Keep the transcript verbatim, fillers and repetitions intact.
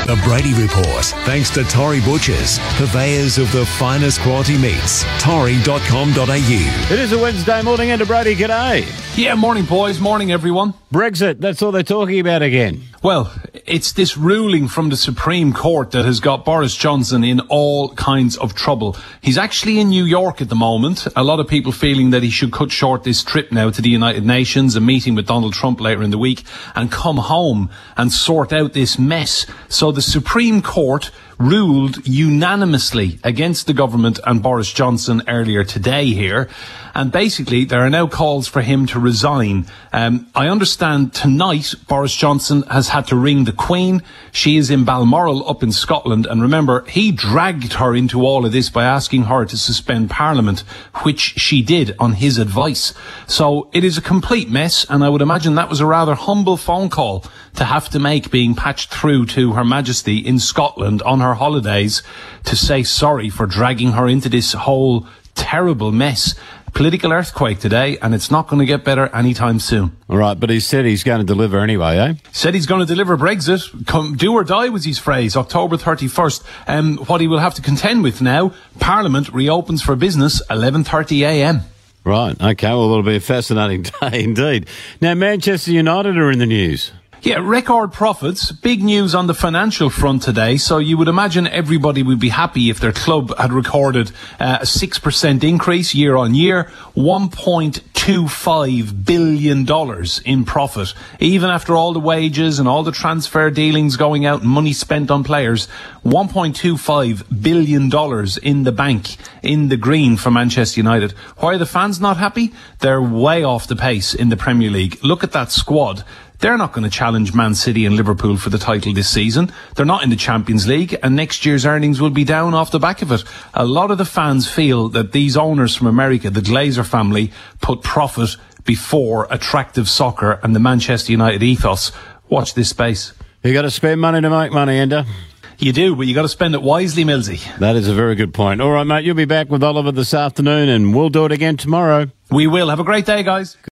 The Brady Report, thanks to Torrey Butchers, purveyors of the finest quality meats. torrey dot com dot a u. It is a Wednesday morning, and Brady, g'day. Yeah, morning, boys. Morning, everyone. Brexit, that's all they're talking about again. Well, it's this ruling from the Supreme Court that has got Boris Johnson in all kinds of trouble. He's actually in New York at the moment. A lot of people feeling that he should cut short this trip now to the United Nations, a meeting with Donald Trump later in the week, and come home and sort out this mess. So the Supreme Court ruled unanimously against the government and Boris Johnson earlier today here. And basically, there are now calls for him to resign. Um, I understand tonight Boris Johnson has had to ring the Queen. She is in Balmoral up in Scotland. And remember, he dragged her into all of this by asking her to suspend Parliament, which she did on his advice. So it is a complete mess. And I would imagine that was a rather humble phone call to have to make, being patched through to Her Majesty in Scotland on her holidays to say sorry for dragging her into this whole terrible mess. Political earthquake today, and it's not going to get better anytime soon. All right, but he said he's going to deliver anyway, eh? Said he's going to deliver Brexit. Come, do or die was his phrase, October thirty-first. Um, what he will have to contend with now, Parliament reopens for business eleven thirty a m. Right, okay, well, it'll be a fascinating day indeed. Now, Manchester United are in the news. Yeah, record profits. Big news on the financial front today. So you would imagine everybody would be happy if their club had recorded uh, a six percent increase year on year, one point two five billion dollars in profit. Even after all the wages and all the transfer dealings going out and money spent on players, one point two five billion dollars in the bank, in the green for Manchester United. Why are the fans not happy? They're way off the pace in the Premier League. Look at that squad. They're not going to challenge Man City and Liverpool for the title this season. They're not in the Champions League, and next year's earnings will be down off the back of it. A lot of the fans feel that these owners from America, the Glazer family, put profit before attractive soccer and the Manchester United ethos. Watch this space. You got to spend money to make money, Ender. You do, but you got to spend it wisely, Millsy. That is a very good point. All right, mate, you'll be back with Oliver this afternoon, and we'll do it again tomorrow. We will. Have a great day, guys.